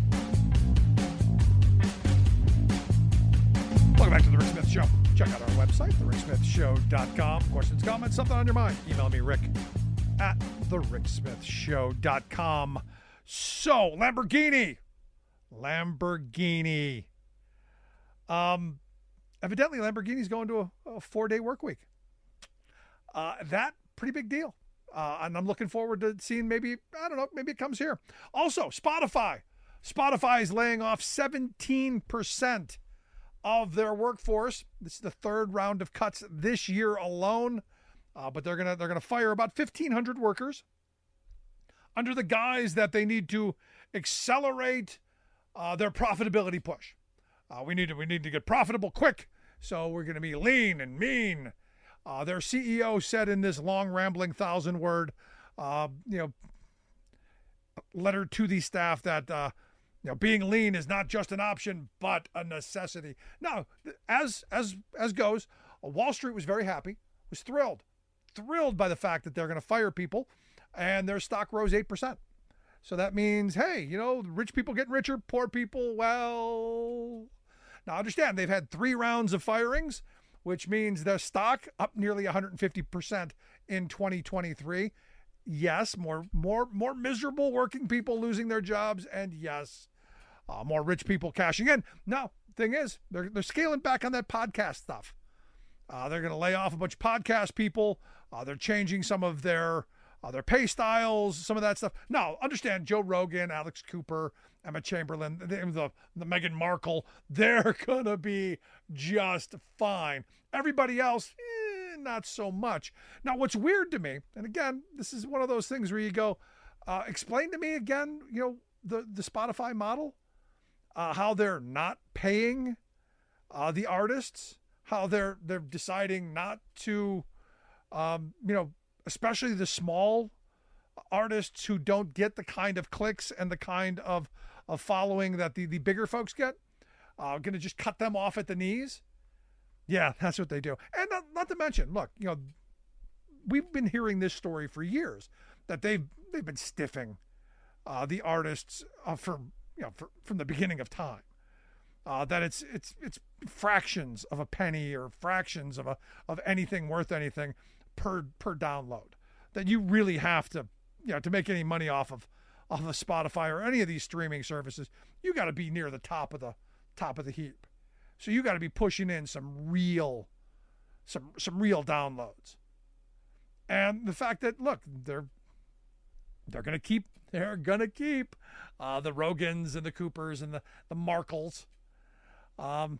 Welcome back to The Rick Smith Show. Check out our website, the rick smith show dot com. Questions, comments, something on your mind, email me, Rick, at the rick smith show dot com. So, Lamborghini. Lamborghini. Um, evidently, Lamborghini's going to a, a four-day work week. Uh, that, pretty big deal. Uh, and I'm looking forward to seeing maybe, I don't know, maybe it comes here. Also, Spotify. Spotify is laying off seventeen percent of their workforce. This is the third round of cuts this year alone, uh, but they're gonna they're gonna fire about fifteen hundred workers under the guise that they need to accelerate uh, their profitability push. Uh, we need to we need to get profitable quick, so we're going to be lean and mean. Uh, their C E O said in this long, rambling, thousand-word, uh, you know, letter to the staff that uh, you know being lean is not just an option but a necessity. Now, as as as goes, uh, Wall Street was very happy, was thrilled, thrilled by the fact that they're going to fire people, and their stock rose eight percent. So that means, hey, you know, rich people getting richer, poor people, well. Now understand, they've had three rounds of firings, which means their stock up nearly one hundred fifty percent in twenty twenty-three. Yes, more more more miserable working people losing their jobs, and yes, uh, more rich people cashing in. Now, thing is, they're they're scaling back on that podcast stuff. Uh, they're going to lay off a bunch of podcast people. Uh, they're changing some of their uh, their pay styles, some of that stuff. Now, understand, Joe Rogan, Alex Cooper, Emma Chamberlain, the the, the Meghan Markle, they're going to be just fine. Everybody else, eh, not so much. Now, what's weird to me, and again, this is one of those things where you go, uh, explain to me again, you know, the, the Spotify model, uh, how they're not paying uh, the artists, how they're they're deciding not to, um, you know, especially the small artists who don't get the kind of clicks and the kind of, of following that the, the bigger folks get, uh, going to just cut them off at the knees. Yeah, that's what they do. And not, not to mention, look, you know, we've been hearing this story for years that they've they've been stiffing uh, the artists uh, for you know for, from the beginning of time. Uh, that it's it's it's fractions of a penny or fractions of a of anything worth anything per per download. That you really have to you know to make any money off of off of Spotify or any of these streaming services, you got to be near the top of the top of the heap. So you got to be pushing in some real, some some real downloads, and the fact that look, they're they're gonna keep they're gonna keep uh, the Rogans and the Coopers and the the Markles. Um,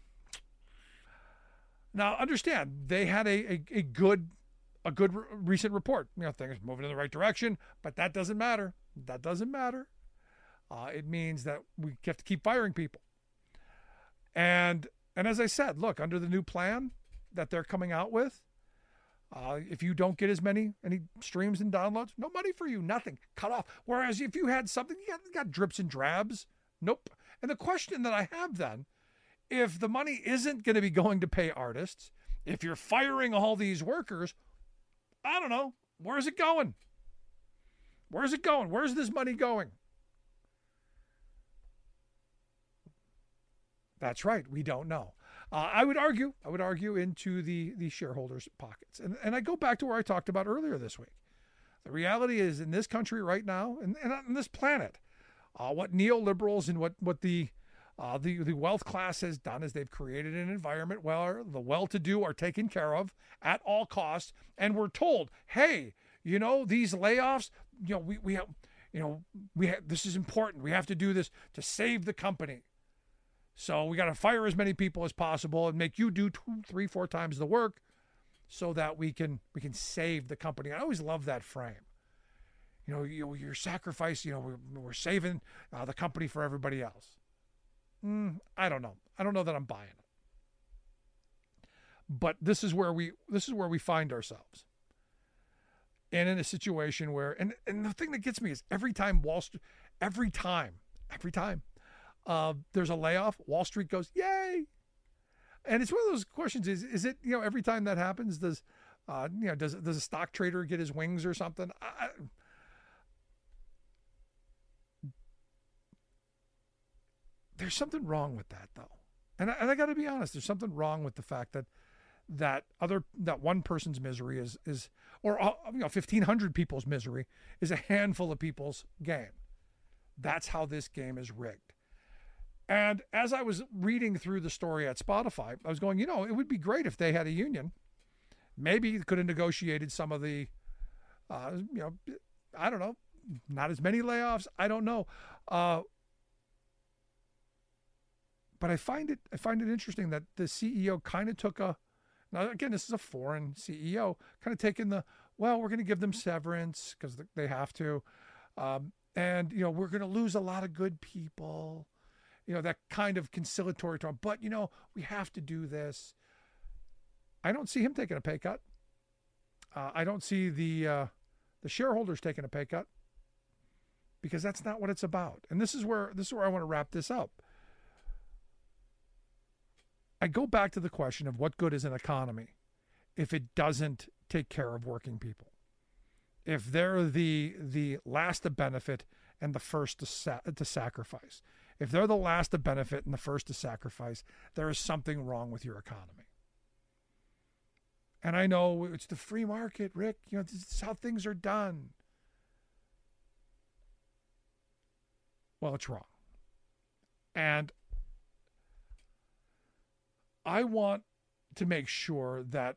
now understand they had a, a, a good a good re- recent report. You know, things moving in the right direction, but that doesn't matter. That doesn't matter. Uh, it means that we have to keep firing people. And and as I said, look, under the new plan that they're coming out with, uh, if you don't get as many any streams and downloads, no money for you, nothing, cut off. Whereas if you had something, you got, you got drips and drabs, nope. And the question that I have then, if the money isn't going to be going to pay artists, if you're firing all these workers, I don't know, where's it going? Where's it going? Where's this money going? That's right. We don't know. Uh, I would argue, I would argue into the, the shareholders' pockets. And, and I go back to where I talked about earlier this week. The reality is in this country right now, and, and on this planet, uh, what neoliberals and what, what the, uh, the, the wealth class has done is they've created an environment where the well-to-do are taken care of at all costs. And we're told, hey, you know, these layoffs, you know, we, we have, you know, we have, this is important. We have to do this to save the company. So we got to fire as many people as possible and make you do two, three, four times the work so that we can we can save the company. I always love that frame. You know, you, your sacrifice, you know, we're, we're saving uh, the company for everybody else. Mm, I don't know. I don't know that I'm buying it. But this is where we this is where we find ourselves. And in a situation where, and, and the thing that gets me is every time Wall Street, every time, every time, Uh, there's a layoff, Wall Street goes, yay. And it's one of those questions is, is it, you know, every time that happens, does, uh, you know, does, does a stock trader get his wings or something? I, there's something wrong with that though. And I, and I gotta be honest, there's something wrong with the fact that, that other, that one person's misery is, is, or, uh, you know, fifteen hundred people's misery is a handful of people's gain. That's how this game is rigged. And as I was reading through the story at Spotify, I was going, you know, it would be great if they had a union. Maybe could have negotiated some of the, uh, you know, I don't know, not as many layoffs. I don't know. Uh, but I find it I find it interesting that the C E O kind of took a, now again, this is a foreign C E O, kind of taking the, well, we're going to give them severance because they have to. Um, and, you know, we're going to lose a lot of good people, you know, that kind of conciliatory tone. But, you know, we have to do this. I don't see him taking a pay cut. Uh, I don't see the uh, the shareholders taking a pay cut, because that's not what it's about. And this is where this is where I want to wrap this up. I go back to the question of what good is an economy if it doesn't take care of working people? If they're the the last to benefit and the first to sa- to sacrifice. If they're the last to benefit and the first to sacrifice, there is something wrong with your economy. And I know it's the free market, Rick. You know, this is how things are done. Well, it's wrong. And I want to make sure that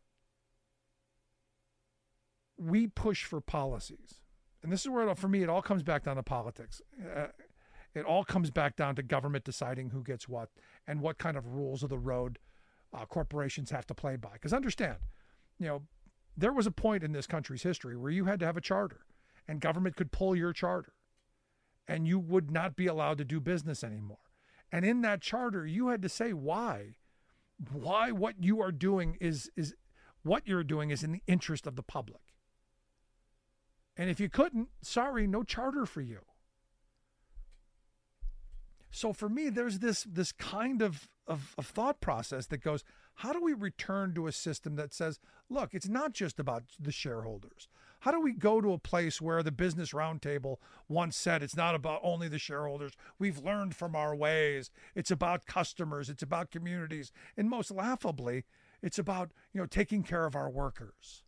we push for policies. And this is where, it, for me, it all comes back down to politics. Uh, it all comes back down to government deciding who gets what and what kind of rules of the road uh, corporations have to play by. Because understand, you know, there was a point in this country's history where you had to have a charter and government could pull your charter and you would not be allowed to do business anymore. And in that charter, you had to say why. Why what you are doing is, is what you're doing is in the interest of the public. And if you couldn't, sorry, no charter for you. So for me, there's this this kind of, of, of thought process that goes, how do we return to a system that says, look, it's not just about the shareholders. How do we go to a place where the Business Roundtable once said it's not about only the shareholders? We've learned from our ways. It's about customers. It's about communities. And most laughably, it's about, you know, taking care of our workers.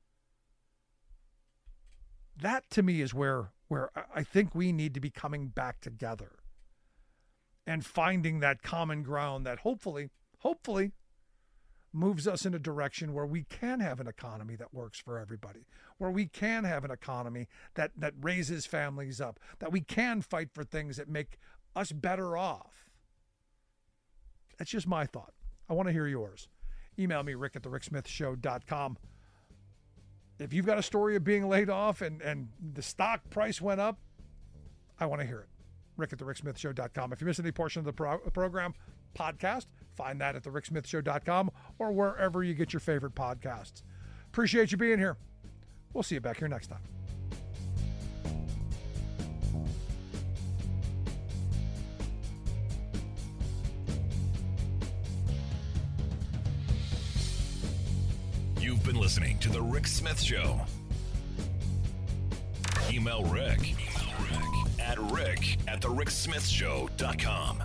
That to me is where, where I think we need to be coming back together and finding that common ground that hopefully, hopefully moves us in a direction where we can have an economy that works for everybody, where we can have an economy that, that raises families up, that we can fight for things that make us better off. That's just my thought. I want to hear yours. Email me, rick at the rick smith show dot com. If you've got a story of being laid off and, and the stock price went up, I want to hear it. rick at the rick smith show dot com. If you missed any portion of the pro- program, podcast, find that at the rick smith show dot com or wherever you get your favorite podcasts. Appreciate you being here. We'll see you back here next time. You've been listening to The Rick Smith Show. Email Rick, Email Rick at rick at the rick smith show dot com.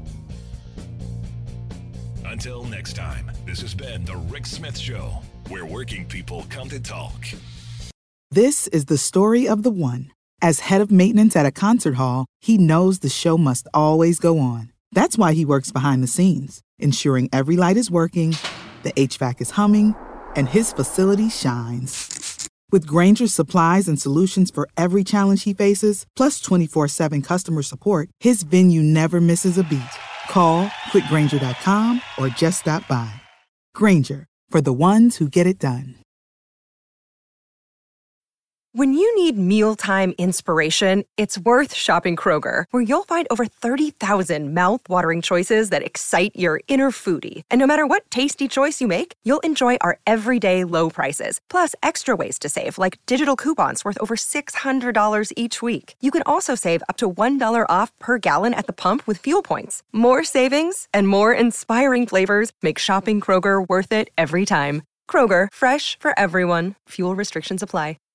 Until next time, this has been The Rick Smith Show, where working people come to talk. This is the story of the one. As head of maintenance at a concert hall, he knows the show must always go on. That's why he works behind the scenes, ensuring every light is working, the H V A C is humming, and his facility shines. With Grainger's supplies and solutions for every challenge he faces, plus twenty-four seven customer support, his venue never misses a beat. Call quick grainger dot com or just stop by. Grainger, for the ones who get it done. When you need mealtime inspiration, it's worth shopping Kroger, where you'll find over thirty thousand mouth-watering choices that excite your inner foodie. And no matter what tasty choice you make, you'll enjoy our everyday low prices, plus extra ways to save, like digital coupons worth over six hundred dollars each week. You can also save up to one dollar off per gallon at the pump with fuel points. More savings and more inspiring flavors make shopping Kroger worth it every time. Kroger, fresh for everyone. Fuel restrictions apply.